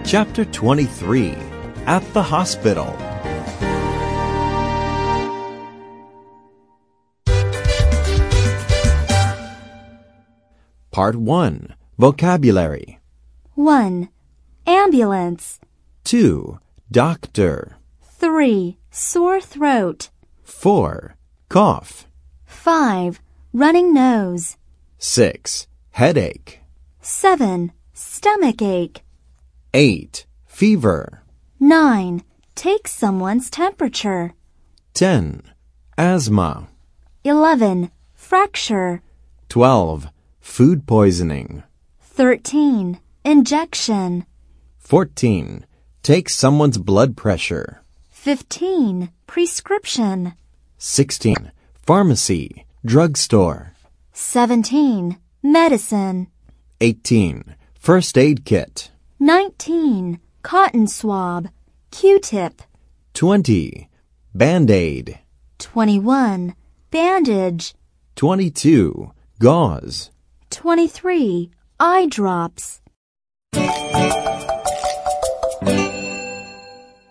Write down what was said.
Chapter 23. At the Hospital. Part 1. Vocabulary. 1. Ambulance. 2. Doctor. 3. Sore throat. 4. Cough. 5. Running nose. 6. Headache. 7. Stomach ache. 8. Fever. 9. Take someone's temperature. 10. Asthma. 11. Fracture. 12. Food poisoning. 13. Injection. 14. Take someone's blood pressure. 15. Prescription. 16. Pharmacy, drugstore. 17. Medicine. 18. First aid kit. 19. Cotton swab. Q-tip. 20. Band-aid. 21. Bandage. 22. Gauze. 23. Eye drops.